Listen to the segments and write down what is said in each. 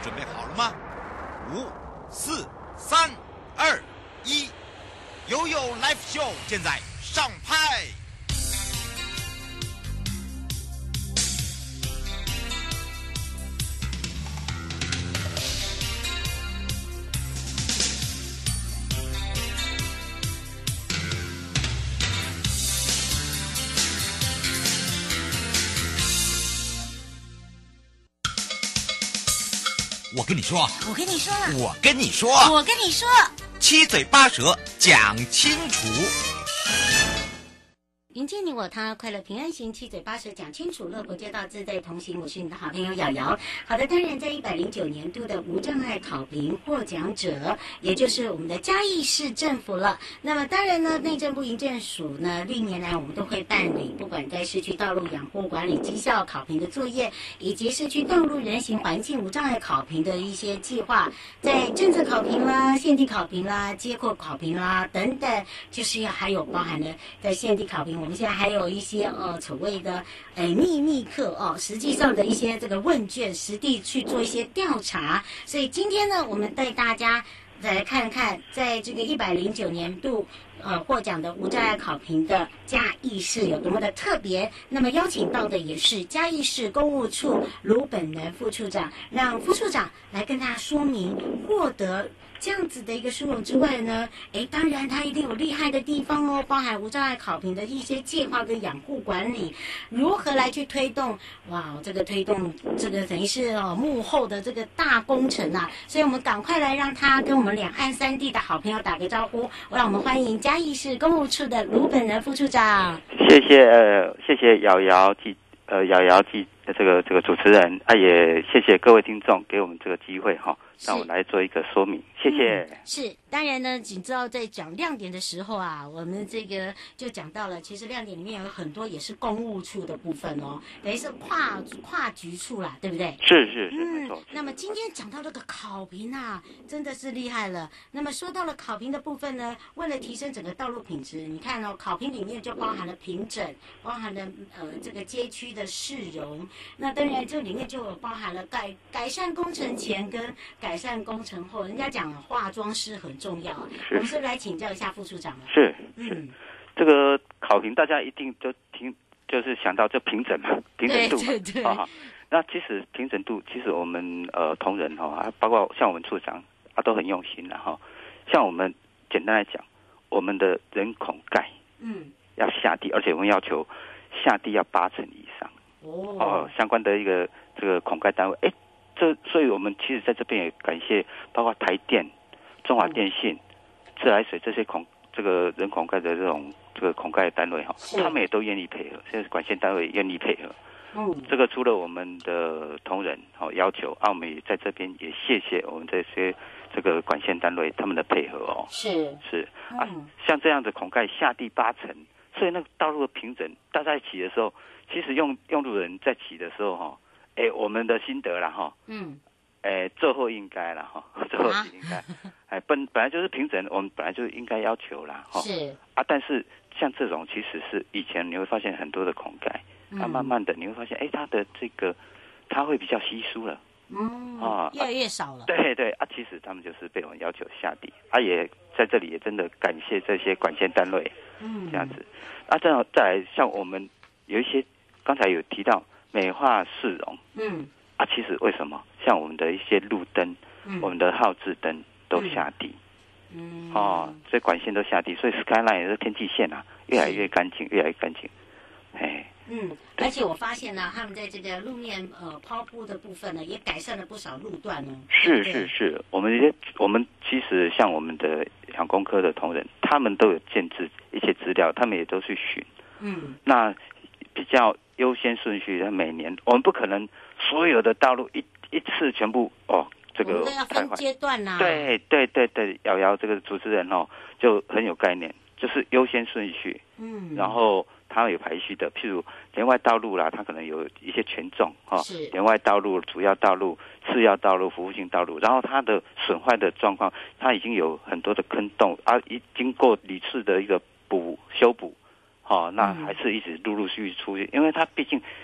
准备好了吗？5、4、3、2、1，悠悠 Live Show 现在上拍。我跟你说， 我跟你说了， 我跟你说， 我跟你说， 七嘴八舌讲清楚。 迎接你我他，快乐平安行，七嘴八舌讲清楚，乐活街道自在同行。我是你的好朋友瑶瑶。好的，当然在109年度的无障碍考评获奖者，也就是我们的嘉义市政府了。那么当然呢，内政部营政署呢，历年来我们都会办理，不管在市区道路养护管理绩效考评的作业，以及市区道路人行环境无障碍考评的一些计划，在政策考评啦、现地考评啦、街廓考评啦等等，就是还有包含了在现地考评。我们现在还有一些所谓的秘密课实际上的一些这个问卷，实地去做一些调查。所以今天呢，我们带大家来看看，在这个109年度获奖的无障碍考评的嘉义市有多么的特别。那么邀请到的也是嘉义市公务处卢本仁副处长，让副处长来跟大家说明获得这样子的一个殊荣之外呢，当然它一定有厉害的地方哦，包含无障碍考评的一些计划跟养护管理，如何来去推动？哇，这个推动这个等于是幕后的这个大工程啊，所以我们赶快来让他跟我们两岸三地的好朋友打个招呼，让我们欢迎嘉义市公务处的卢本仁副处长。 谢谢瑶瑶及这个主持人啊，也谢谢各位听众给我们这个机会哈，让我来做一个说明，谢谢。 是，当然呢，你知道在讲亮点的时候啊，我们这个就讲到了，其实亮点里面有很多也是公务处的部分哦，等于是跨局处啦，对不对？ 是，没错。 那么今天讲到这个考评啊，真的是厉害了。那么说到了考评的部分呢，为了提升整个道路品质，你看哦，考评里面就包含了平整，包含了这个街区的市容。那当然，这里面就有包含了改善工程前跟改善工程后。人家讲化妆师很重要，我们是来请教一下副处长了。 是，这个考评大家一定都就是想到这平整嘛，平整度嘛， 对。 那其实平整度，其实我们同仁包括像我们处长都很用心的哈。像我们简单来讲，我们的人孔盖要下地，而且我们要求下地要8成以上。相关的一个这个孔盖单位，所以我们其实在这边也感谢，包括台电、中华电信、自来水这些这个人孔盖的这个孔盖单位他们也都愿意配合，现在管线单位愿意配合。这个除了我们的同仁要求，我们也在这边也谢谢我们这些这个管线单位他们的配合哦。是像这样的孔盖下地8成，所以那个道路的平整，大家骑的时候，其实用路人在骑的时候我们的心得啦最后应该啦最后应该本来就是平整，我们本来就应该要求啦是但是像这种其实是以前你会发现很多的孔盖，慢慢的你会发现它的这个它会比较稀疏了越来越少了。 对其实他们就是被我们要求下地也在这里也真的感谢这些管线单位这样子这样再来像我们有一些刚才有提到美化市容其实为什么像我们的一些路灯我们的号志灯都下地所以管线都下地，所以 Skyline 也是天际线越来越干净而且我发现呢，他们在这个路面抛布的部分呢，也改善了不少路段哦。 是，我们其实像我们的养工科的同仁，他们都有建制一些资料，他们也都去巡。那比较优先顺序，每年我们不可能所有的道路一次全部这个我们都要分阶段啦。 对，瑶瑶这个主持人就很有概念，就是优先顺序。然后它有排序的，譬如连外道路啦，它可能有一些权重连外道路、主要道路、次要道路、服务性道路，然后它的损坏的状况，它已经有很多的坑洞经过屡次的一个修补那还是一直陆续出现，因为它毕竟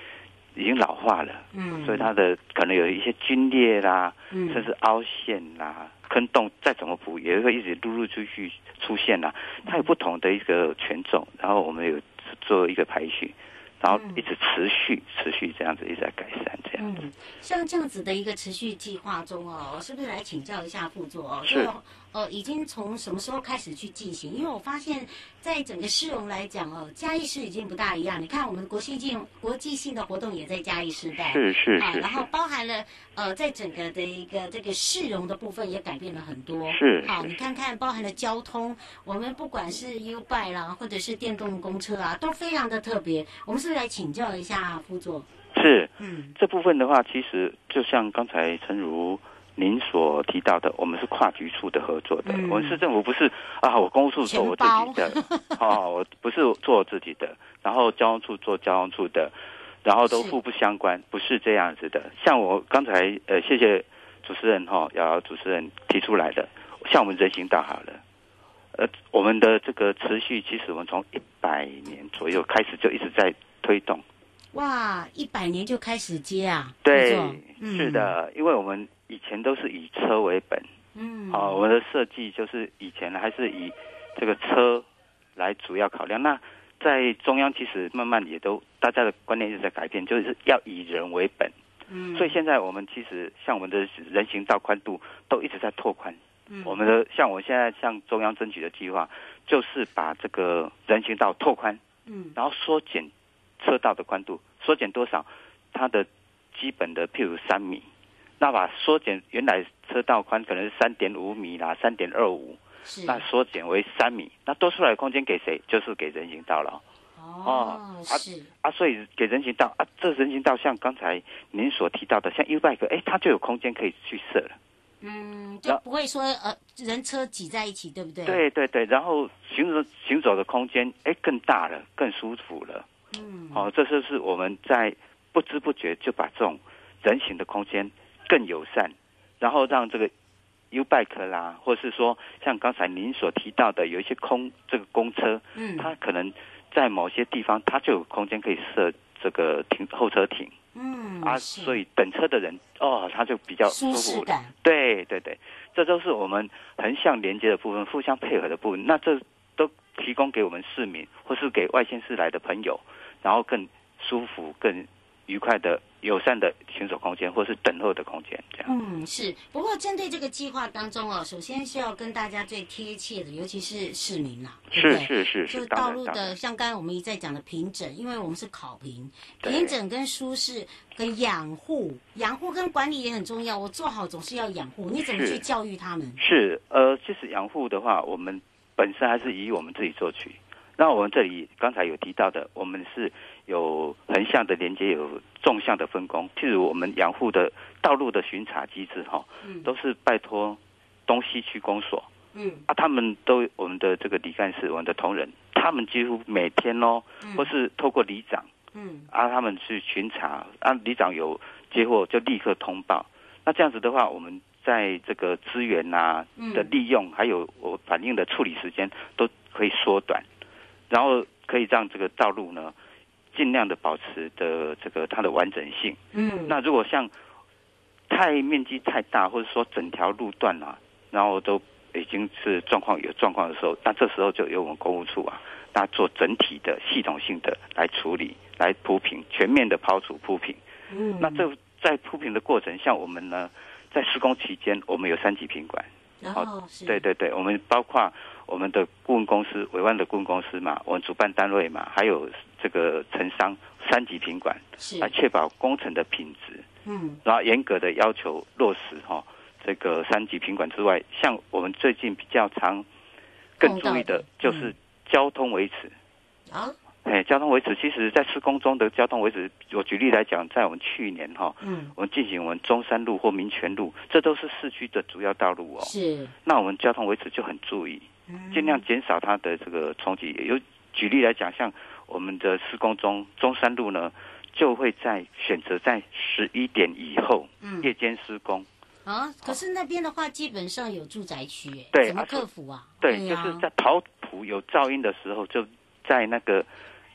已经老化了，所以它的可能有一些龟裂啦，甚至凹陷啦、坑洞，再怎么补也会一直陆陆续续出现啦。它有不同的一个权重，然后我们有做一个排序。然后一直持续这样子一直在改善这样子。 像这样子的一个持续计划中哦，是不是来请教一下副座哦？ 是。 已经从什么时候开始去进行？因为我发现，在整个市容来讲哦，嘉义市已经不大一样。你看，我们国际性的活动也在嘉义市办， 是。 然后包含了在整个的一个这个市容的部分也改变了很多。 是。 好，你看看，包含了交通，我们不管是 U-Bike 啦，或者是电动公车啊，都非常的特别。我们是不是来请教一下副座？ 是。这部分的话，其实就像刚才陈如您所提到的，我们是跨局处的合作的。我们市政府不是我公务处做我自己的，我不是做我自己的，然后交通处做交通处的，然后都互不相关，不是这样子的。像我刚才谢谢主持人瑶瑶主持人提出来的，像我们人行道好了，我们的这个持续，其实我们从100年左右开始就一直在推动。 哇，100年就开始接啊？ 对，是的，因为我们以前都是以车为本，我们的设计就是以前还是以这个车来主要考量。那在中央其实慢慢也都大家的观念一直在改变，就是要以人为本。所以现在我们其实像我们的人行道宽度都一直在拓宽。我们的像我现在向中央争取的计划，就是把这个人行道拓宽，然后缩减车道的宽度，缩减多少？它的基本的譬如3米，那把缩减原来车道宽可能是3.5米啦，3.25，那缩减为3米，那多出来的空间给谁？就是给人行道了。所以给人行道这人行道像刚才您所提到的，像 U-Bike， 它就有空间可以去设了。 就不会说人车挤在一起，对不对？ 对，然后行走的空间更大了，更舒服了。这就是我们在不知不觉就把这种人行的空间更友善，然后让这个 U-Bike 啦，或是说像刚才您所提到的有一些这个公车，它可能在某些地方它就有空间可以设这个候车亭。所以等车的人他就比较舒服感。对，这都是我们横向连接的部分，互相配合的部分。那这都提供给我们市民或是给外县市来的朋友，然后更舒服、更愉快的、友善的行走空间，或是等候的空间，这样。 是。不过针对这个计划当中首先是要跟大家最贴切的，尤其是市民啦，对不对？ 是。 就是道路的，像刚才我们一再讲的平整，因为我们是考平整跟舒适跟养护跟管理也很重要。我做好总是要养护，你怎么去教育他们？ 其实养护的话，我们本身还是以我们自己做取。那我们这里刚才有提到的，我们是有横向的连接，有纵向的分工。譬如我们养护的道路的巡查机制都是拜托东西区公所，他们都我们的这个里干事，我们的同仁，他们几乎每天或是透过里长，他们去巡查，里长有接获就立刻通报。那这样子的话，我们在这个资源的利用，还有我反映的处理时间都可以缩短。然后可以让这个道路呢，尽量的保持的这个它的完整性。那如果像面积太大，或者说整条路段然后都已经是有状况的时候，那这时候就由我们公务处那做整体的系统性的来处理，来铺平，全面的抛除铺平。那这在铺平的过程，像我们呢，在施工期间，我们有3级品管。对，我们包括我们的顾问公司、委外的顾问公司嘛，我们主办单位嘛，还有这个承商3级品管，来确保工程的品质。然后严格的要求落实这个3级品管之外，像我们最近比较更注意的就是交通维持。交通维持，其实在施工中的交通维持，我举例来讲，在我们去年我们进行我们中山路或民权路，这都是市区的主要道路是。 那我们交通维持就很注意，尽量减少它的这个冲击。举例来讲，像我们的施工中，中山路呢就会选择在11点以后夜间施工。 可是那边的话，基本上有住宅区，怎么克服啊？ 对，就是在跑谱有噪音的时候，就在那个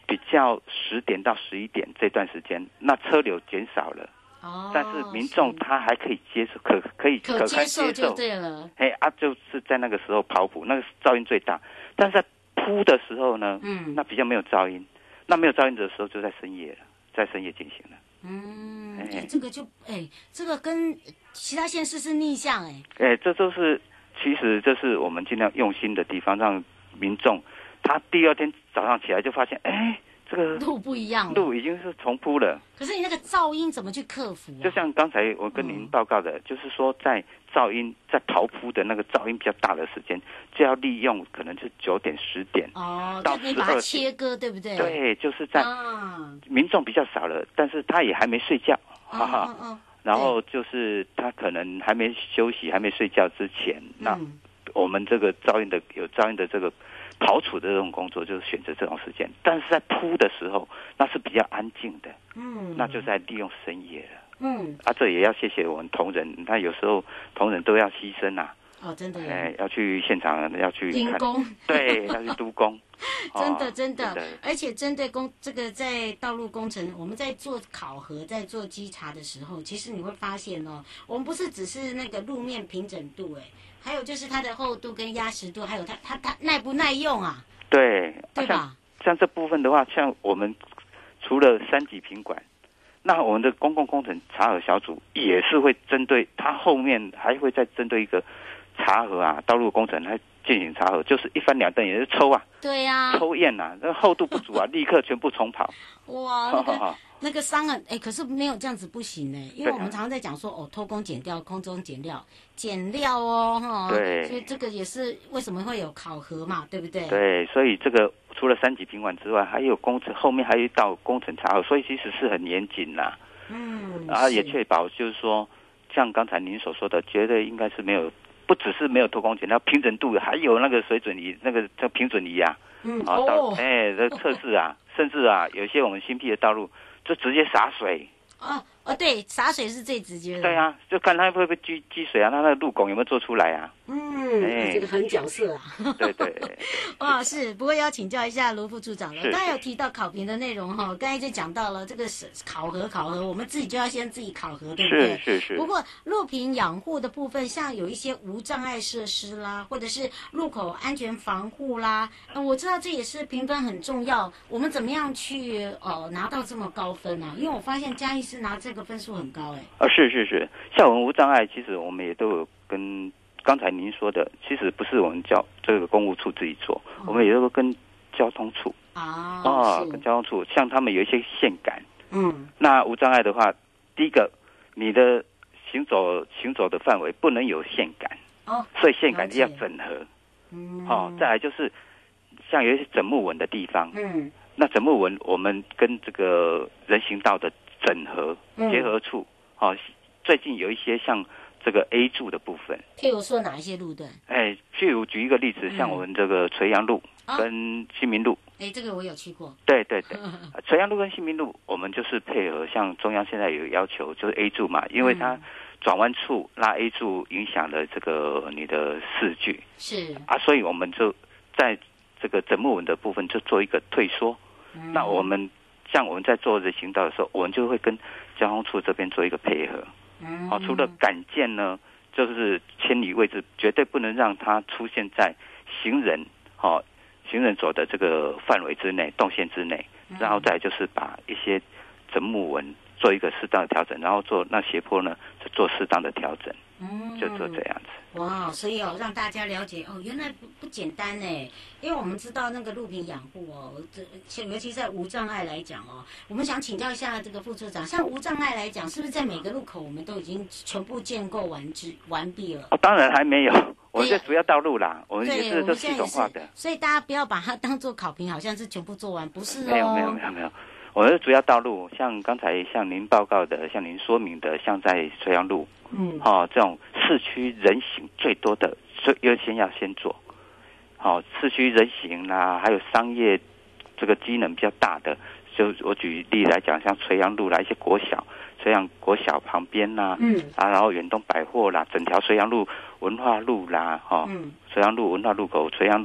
比较10点到11点这段时间，那车流减少了。但是民众他还可以接受，可接受就对了。 就是在那个时候跑步，那个噪音最大。但是在铺的时候呢，那比较没有噪音。那没有噪音的时候就在深夜了，在深夜进行了。 这个就这个跟其他县市是逆向这都是其实这是我们尽量用心的地方，让民众他第二天早上起来就发现，这个路不一样了， 路已经是重铺了。 可是你那个噪音怎么去克服就像刚才我跟您报告的，就是说在噪音在刨铺的那个噪音比较大的时间，就要利用可能是9点10点到12点， 你把它切割，对不对？ 对，就是在民众比较少了，但是他也还没睡觉，然后就是他可能还没休息、还没睡觉之前，那我们这个有噪音的这个刨除的这种工作，就是选择这种时间。但是在铺的时候，那是比较安静的，那就在利用深夜了。这也要谢谢我们同仁，他有时候同仁都要牺牲啊。 真的要去现场，要去盯工， 对，要去督工。 真的，而且针对这个在道路工程，我们在做考核、在做稽查的时候，其实你会发现我们不是只是那个路面平整度，还有就是它的厚度跟压实度，还有它耐不耐用啊？ 对吧？ 像这部分的话，像我们除了3级品管，那我们的公共工程查核小组也是会针对它后面还会再针对一个查核道路工程来进行查核，就是一翻两瞪眼，是抽对呀， 抽验那厚度不足立刻全部重跑。 哇，那个伤痕可是没有这样子不行因为我们常常在讲说偷工减料、空中减料对，所以这个也是为什么会有考核嘛，对不对？ 对，所以这个除了3级品管之外，还有工程后面还有一道工程查核，所以其实是很严谨啦。也确保就是说，像刚才您所说的，绝对应该是没有。不只是没有偷工减料，平整度还有那个水准仪，那个叫平准仪这测试甚至有些我们新辟的道路就直接洒水。 对，洒水是最直接的。 对就看它会不会积水那个路拱有没有做出来这个很角色对。 是，不过要请教一下卢副处长了。刚才有提到考评的内容刚才就讲到了这个是考核，我们自己就要先自己考核，对不对？是。不过路平养护的部分，像有一些无障碍设施啦，或者是路口安全防护啦，我知道这也是评分很重要。我们怎么样去拿到这么高分呢？因为我发现嘉义市拿这个分数很高是，像我们无障碍，其实我们也都有跟刚才您说的，其实不是我们这个公务处自己做，我们也都跟交通处跟交通处，像他们有一些线杆，那无障碍的话，第一个你的行走的范围不能有线杆所以线杆要整合再来就是像有一些整木纹的地方那整木纹我们跟这个人行道的整合结合处最近有一些像这个 A 柱的部分， 譬如说哪一些路段？ 譬如举一个例子，像我们这个垂杨路跟新民路， 这个我有去过。 对，垂杨路跟新民路，我们就是配合，像中央现在有要求，就是 A 柱嘛，因为它转弯处拉 A 柱影响了这个你的视距，所以我们就在这个整木纹的部分就做一个退缩。那我们在做人行道的时候，我们就会跟交通处这边做一个配合。除了杆件呢，就是千里位置绝对不能让它出现在行人走的这个范围之内、动线之内，然后再就是把一些整木纹做一个适当的调整，然后做那斜坡呢就做适当的调整，就做这样子。 哇，所以让大家了解原来不简单因为我们知道那个路平养护尤其在无障碍来讲我们想请教一下这个副处长，像无障碍来讲，是不是在每个路口我们都已经全部建构完毕了？ 当然还没有，我们是主要道路啦，我们也是都系统化的， 所以大家不要把它当做考评，好像是全部做完，不是没有。我们是主要道路，像刚才像您报告的，像您说明的，像在垂杨路，这种市区人行最多的，优先要先做。市区人行啦，还有商业这个机能比较大的，就我举例来讲，像垂杨路啦，一些国小，垂杨国小旁边啦，然后远东百货啦，整条垂杨路文化路啦，垂杨路文化路口，垂杨路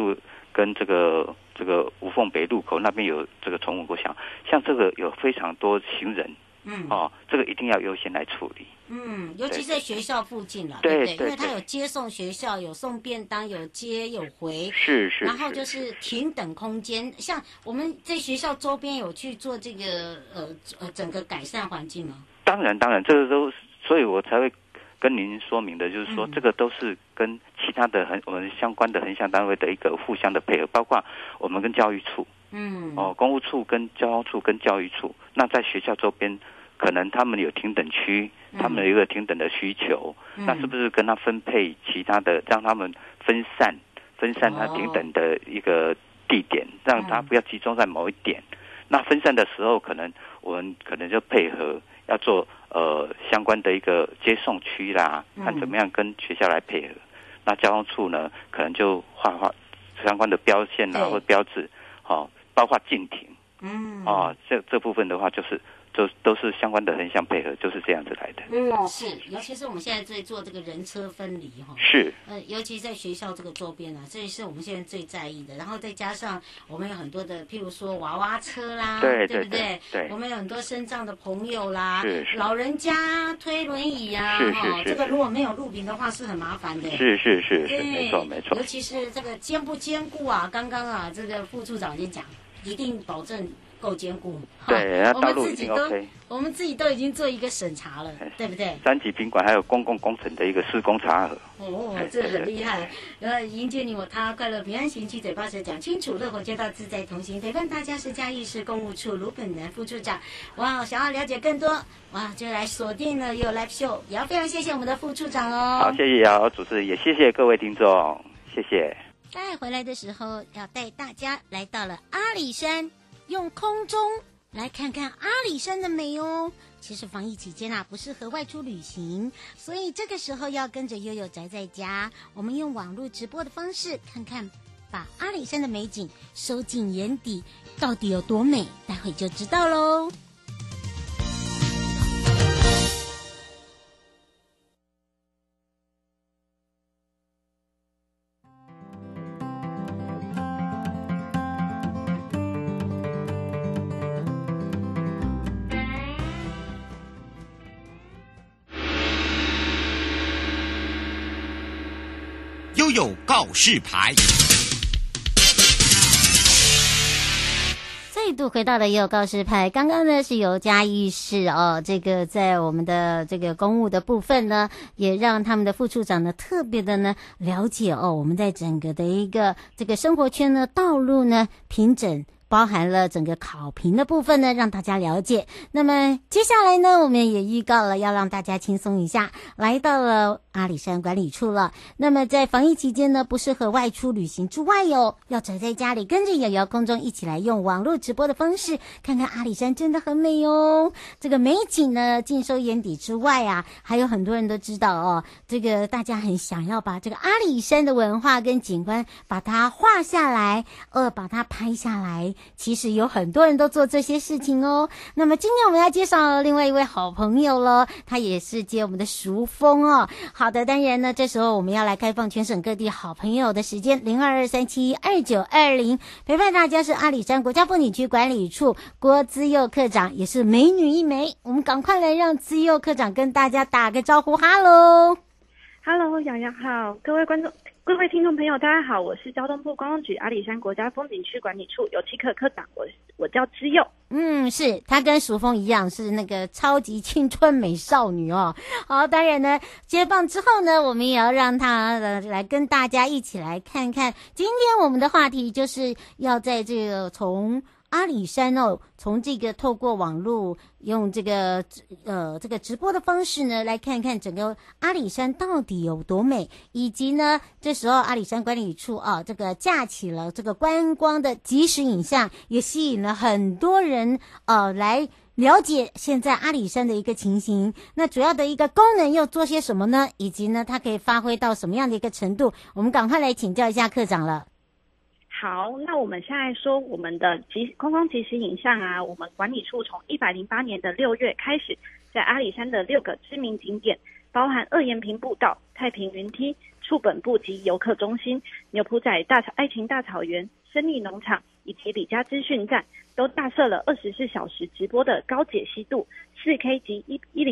跟这个无缝北路口那边有这个崇文国小，像这个有非常多行人，这个一定要优先来处理。 尤其在学校附近了， 对不对？因为它有接送学校，有送便当，有接有回， 是。 然后就是停等空间，像我们在学校周边有去做这个整个改善环境吗？ 当然，这个都，所以我才会跟您说明的，就是说这个都是跟其他的我们相关的横向单位的一个互相的配合，包括我们跟教育处，公务处跟交通处跟教育处，那在学校周边。可能他们有停等区，他们有一个停等的需求，那是不是跟他分配其他的，让他们分散他停等的一个地点，让他不要集中在某一点。那分散的时候，我们可能就配合要做相关的一个接送区啦，看怎么样跟学校来配合。那交通处呢，可能就画相关的标线啊或标志，包括禁停，这部分的话都是相关的横向配合，就是这样子来的。 是，尤其是我们现在在做这个人车分离是， 尤其在学校这个周边啊，这也是我们现在最在意的。然后再加上我们有很多的，譬如说娃娃车啦，对不对？对，我们有很多身障的朋友啦，老人家推轮椅啊，这个如果没有路平的话是很麻烦的。 是，没错。 尤其是这个坚不坚固啊，刚刚啊，这个副处长就讲，一定保证。够坚固， 对，道路一定 OK。 我们自己都已经做一个审查了，对不对 ？3级品管还有公共工程的一个施工查核。 这很厉害。迎接你我他，快乐平安行，七嘴八舌讲清楚，乐活街道自在同行。陪伴大家是嘉义市公务处卢本南副处长。哇，想要了解更多，就来锁定了有 Live Show， 也要非常谢谢我们的副处长哦。 好，谢谢姚主持人，也谢谢各位听众，谢谢。 再回来的时候，要带大家来到了阿里山。用空中来看看阿里山的美哦。其实防疫期间不适合外出旅行，所以这个时候要跟着悠悠宅在家。我们用网络直播的方式，看看把阿里山的美景收进眼底，到底有多美？待会就知道喽。 有告示牌， 再度回到了也有告示牌。刚刚呢是由嘉义市这个在我们的这个公务的部分呢，也让他们的副处长呢特别的呢了解我们在整个的一个这个生活圈呢道路呢平整。包含了整个考评的部分呢，让大家了解。那么接下来呢，我们也预告了要让大家轻松一下，来到了阿里山管理处了。那么在防疫期间呢，不适合外出旅行之外要宅在家里，跟着瑶瑶空中一起来用网络直播的方式，看看阿里山真的很美哦。这个美景呢尽收眼底之外还有很多人都知道这个大家很想要把这个阿里山的文化跟景观把它画下来，把它拍下来。其实有很多人都做这些事情哦。那么今天我们要介绍另外一位好朋友了，他也是接我们的淑风哦。好的，当然呢，这时候我们要来开放全省各地好朋友的时间，0223712920，陪伴大家是阿里山国家风景区管理处郭资佑科长，也是美女一枚。我们赶快来让资佑科长跟大家打个招呼，哈喽。 Hello， 瑶瑶好，各位听众朋友，大家好，我是交通部观光局阿里山国家风景区管理处有七科科长，我叫资佑。 是她跟淑风一样，是那个超级青春美少女哦。好，当然呢，接棒之后呢，我们也要让她来跟大家一起来看看。今天我们的话题就是要在这个从阿里山从这个透过网络用这个直播的方式呢，来看看整个阿里山到底有多美，以及呢，这时候阿里山管理处这个架起了这个观光的即时影像，也吸引了很多人来了解现在阿里山的一个情形。那主要的一个功能又做些什么呢？以及呢，它可以发挥到什么样的一个程度？我们赶快来请教一下科长了。 好，那我们现在说我们的观光即时影像我们管理处从108年的6月开始，在阿里山的6个知名景点，包含二延平步道、太平云梯、 处本部及游客中心、牛埔仔爱情大草原、生力农场以及李家资讯站，都大设了24小时直播的高解析度 4K 及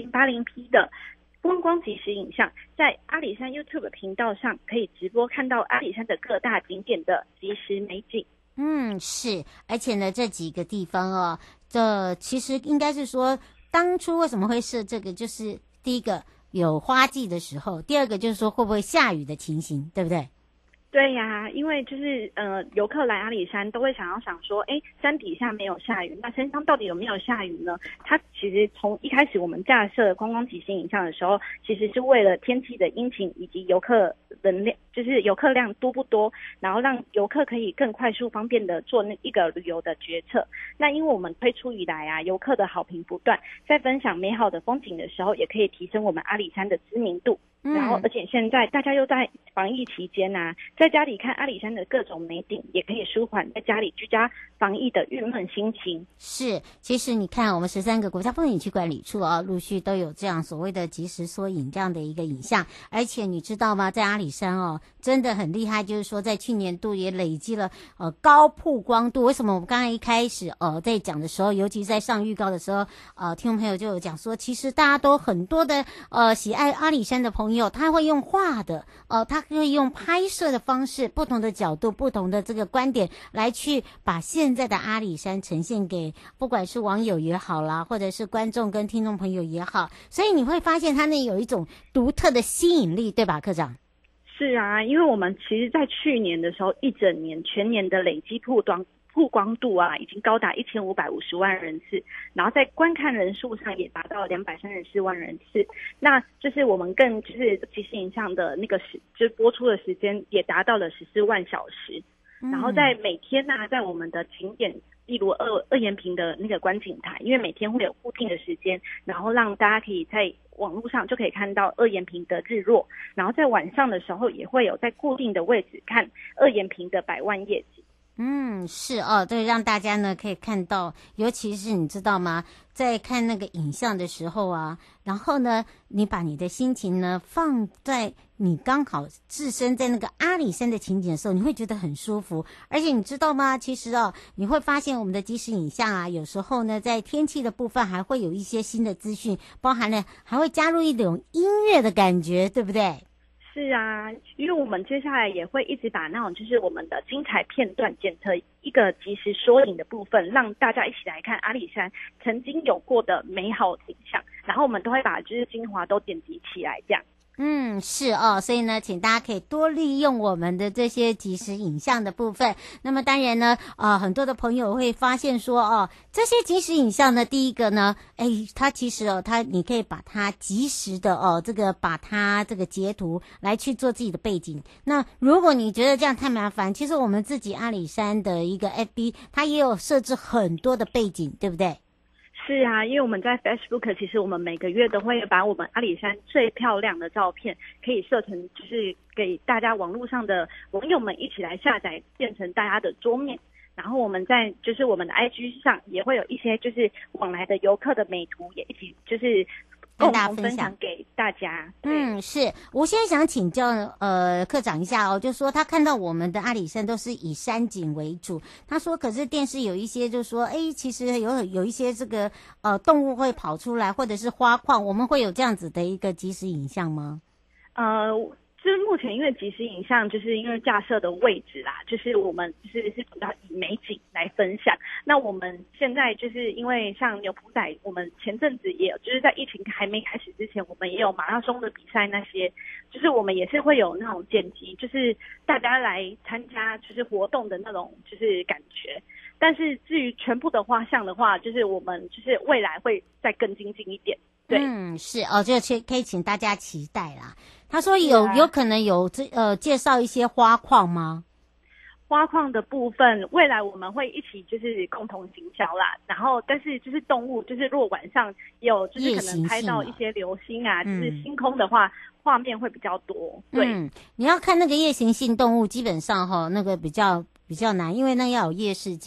1080p 的观光即时影像，在阿里山 YouTube 频道上可以直播看到阿里山的各大景点的即时美景。 是，而且呢，这几个地方哦，这其实应该是说，当初为什么会设这个，就是第一个有花季的时候，第二个就是说会不会下雨的情形，对不对？ 对呀，因为就是游客来阿里山都会想说，山底下没有下雨，那山上到底有没有下雨呢？它其实从一开始我们架设观光即时影像的时候，其实是为了天气的阴晴以及游客人量，就是游客量多不多，然后让游客可以更快速方便的做那一个旅游的决策。那因为我们推出以来啊，游客的好评不断，在分享美好的风景的时候，也可以提升我们阿里山的知名度。然后，而且现在大家又在防疫期间啊，在家里看阿里山的各种美景，也可以舒缓在家里居家防疫的郁闷心情。 是，其实你看，我们13个国家风景区管理处啊，陆续都有这样所谓的即时缩影这样的一个影像。而且你知道吗，在阿里山哦，真的很厉害，就是说在去年度也累积了高曝光度。为什么我们刚才一开始在讲的时候，尤其在上预告的时候，听众朋友就有讲说，其实大家都很多的喜爱阿里山的朋友，他会用画的他会用拍摄的方式，不同的角度，不同的这个观点来去把现在的阿里山呈现给不管是网友也好啦，或者是观众跟听众朋友也好，所以你会发现它那有一种独特的吸引力，对吧，科长？ 是啊，因为我们其实在去年的时候，一整年全年的累积曝光度啊，已经高达1550万人次，然后在观看人数上也达到234万人次。那就是我们更就是即时影像的那个就是播出的时间也达到了14万小时。然后在每天呢，在我们的景点，例如二延平的那个观景台，因为每天会有固定的时间，然后让大家可以在网络上就可以看到二延平的日落，然后在晚上的时候也会有在固定的位置看二延平的百万夜景。 是哦，对，让大家呢可以看到，尤其是你知道吗，在看那个影像的时候啊，然后呢，你把你的心情呢放在你刚好置身在那个阿里山的情景的时候，你会觉得很舒服。而且你知道吗，其实你会发现我们的即时影像啊，有时候呢在天气的部分还会有一些新的资讯，包含了还会加入一种音乐的感觉，对不对？ 是啊，因为我们接下来也会一直把那种就是我们的精彩片段剪成一个即时缩影的部分，让大家一起来看阿里山曾经有过的美好景象，然后我们都会把就是精华都剪辑起来这样。 是哦，所以呢，请大家可以多利用我们的这些即时影像的部分。那么当然呢，很多的朋友会发现说，这些即时影像呢，第一个呢，它其实你可以把它即时的把它这个截图来去做自己的背景。那如果你觉得这样太麻烦，其实我们自己阿里山的一个 FB， 它也有设置很多的背景，对不对？ 是啊，因为我们在 Facebook， 其实我们每个月都会把我们阿里山最漂亮的照片可以设成，就是给大家网络上的网友们一起来下载，变成大家的桌面。然后我们在就是我们的 IG 上也会有一些就是往来的游客的美图，也一起就是共同分享给大家。 是我现在想请教科长一下就是说他看到我们的阿里山都是以山景为主，他说可是电视有一些就说其实有一些这个动物会跑出来，或者是花况，我们会有这样子的一个即时影像吗？ 就是目前因为即时影像就是因为架设的位置啦，就是我们是主要以美景来分享。那我们现在就是因为像牛埔仔，我们前阵子也有就是在疫情还没开始之前，我们也有马拉松的比赛，那些就是我们也是会有那种剪辑，就是大家来参加就是活动的那种就是感觉。但是至于全部的画像的话，就是我们就是未来会再更精进一点。对， 是就可以请大家期待啦。他说有可能有介绍一些花况吗？ 花况的部分，未来我们会一起就是共同行销啦。然后，但是就是动物，就是如果晚上有就是可能拍到一些流星啊，就是星空的话，画面会比较多。对， 你要看那个夜行性动物，基本上那个比较难，因为那要有夜视镜。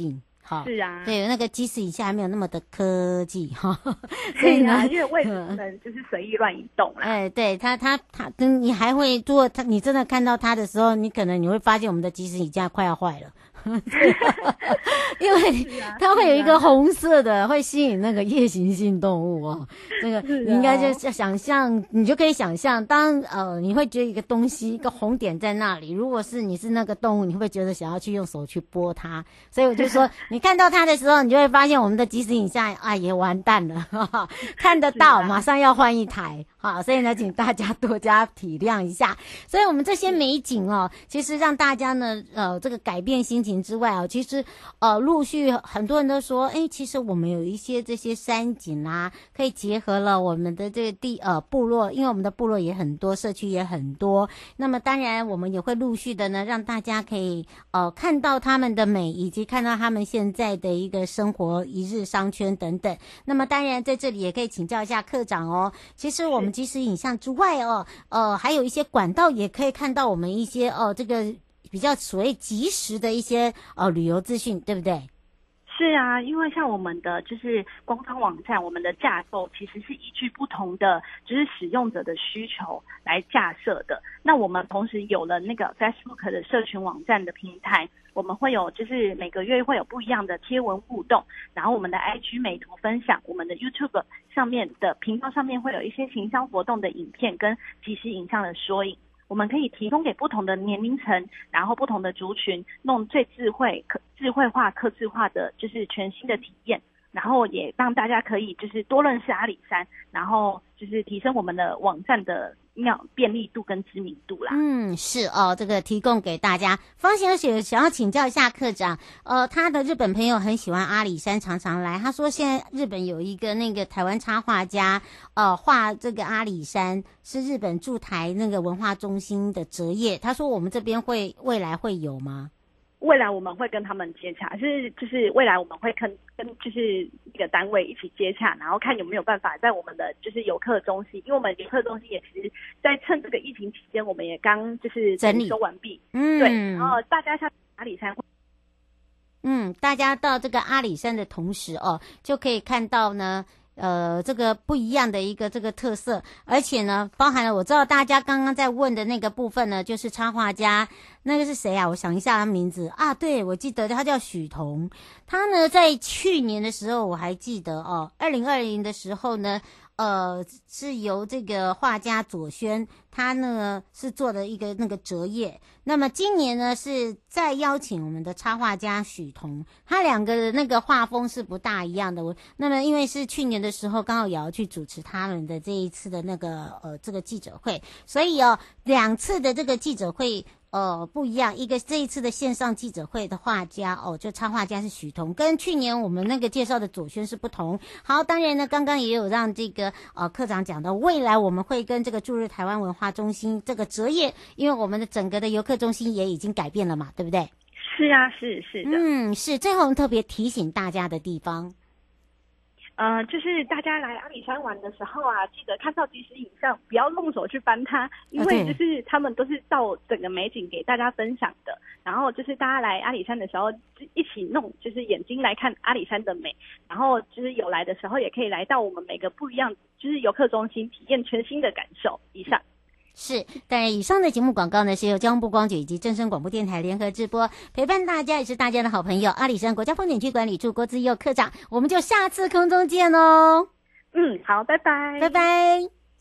好， 是啊， 对，那个即使以下还没有那么的科技哈， 所以呢，因为位置不能就是随意乱移动啦。 哎，对他跟你还会，如果你真的看到他的时候，你会发现我们的即时以下快要坏了。因为它会有一个红色的，会吸引那个夜行性动物哦。这个你应该就想象，你就可以想象，当你会觉得一个东西，一个红点在那里。如果是你是那个动物，你会觉得想要去用手去拨它。所以我就说，你看到它的时候，你就会发现我们的即时影像啊也完蛋了，看得到，马上要换一台。好，所以呢，请大家多加体谅一下。所以我们这些美景哦，其实让大家呢，这个改变心情之外哦，其实陆续很多人都说，其实我们有一些这些山景啊，可以结合了我们的这个部落，因为我们的部落也很多，社区也很多。那么当然，我们也会陆续的呢，让大家可以看到他们的美，以及看到他们现在的一个生活一日商圈等等。那么当然在这里也可以请教一下科长哦，其实我们即时影像之外还有一些管道也可以看到我们一些这个比较所谓即时的一些旅游资讯，对不对？ 是啊，因为像我们的就是官方网站，我们的架构其实是依据不同的就是使用者的需求来架设的。那我们同时有了那个 Facebook 的社群网站的平台，我们会有就是每个月会有不一样的贴文互动，然后我们的 IG 美图分享，我们的 YouTube 上面的频道上面会有一些行销活动的影片跟即时影像的缩影。我们可以提供给不同的年龄层，然后不同的族群，弄最智慧化、客制化的，就是全新的体验，然后也让大家可以就是多认识阿里山，然后就是提升我们的网站的便利度跟知名度啦。 是哦，这个提供给大家。方小姐想要请教一下科长，他的日本朋友很喜欢阿里山，常常来。他说现在日本有一个那个台湾插画家，画这个阿里山是日本驻台那个文化中心的折页。他说我们这边未来会有吗？ 未来我们会跟他们接洽，就是未来我们会跟就是一个单位一起接洽，然后看有没有办法在我们的就是游客中心，因为我们游客中心也其实在趁这个疫情期间，我们也刚就是整修完毕，对，然后大家像阿里山大家到这个阿里山的同时就可以看到呢这个不一样的一个这个特色，而且呢包含了我知道大家刚刚在问的那个部分呢，就是插画家那个是谁啊？我想一下他名字啊，对，我记得他叫许彤。他呢在去年的时候我还记得2020的时候呢是由这个画家左轩，他呢是做的一个那个折页。那么今年呢是再邀请我们的插画家许彤，他两个的那个画风是不大一样的。那么因为是去年的时候刚好也要去主持他们的这一次的那个这个记者会，所以两次的这个记者会不一样，一个这一次的线上记者会的画家就插画家是许彤，跟去年我们那个介绍的左轩是不同。好，当然呢刚刚也有让这个科长讲到，未来我们会跟这个驻日台湾文化中心这个折页，因为我们的整个的游客中心也已经改变了嘛，对不对？ 是啊，是的， 是最后特别提醒大家的地方。 就是大家来阿里山玩的时候啊，记得看到即时影像，不要弄手去搬它，因为就是他们都是照整个美景给大家分享的。然后就是大家来阿里山的时候，一起弄，就是眼睛来看阿里山的美。然后就是有来的时候，也可以来到我们每个不一样，就是游客中心体验全新的感受。以上。 是，当然以上的节目广告呢是由交通部光局以及正声广播电台联合直播，陪伴大家也是大家的好朋友阿里山国家风景区管理处郭资佑科长，我们就下次空中见哦。 好，拜拜， 拜拜。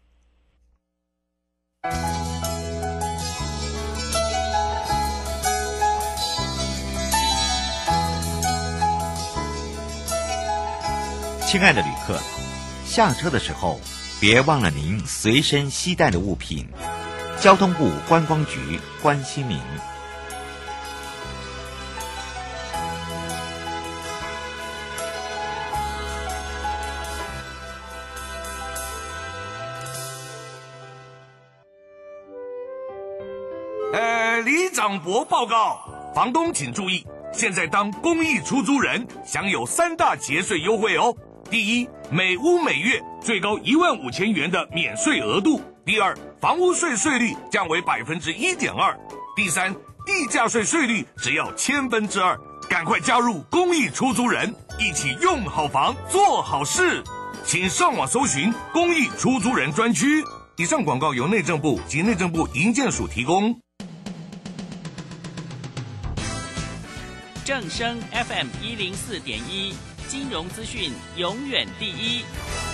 亲爱的旅客，下车的时候别忘了您随身携带的物品。交通部观光局关心您。 李长博报告，房东请注意，现在当公益出租人享有3大节税优惠哦。第一，每屋每月最高15000元的免税额度。第二，房屋税税率降为1.2%。第三，地价税税率只要1/1000。 赶快加入公益出租人，一起用好房做好事。请上网搜寻公益出租人专区。以上广告由内政部及内政部营建署提供。 正声 FM 104.1，金融资讯永远第一。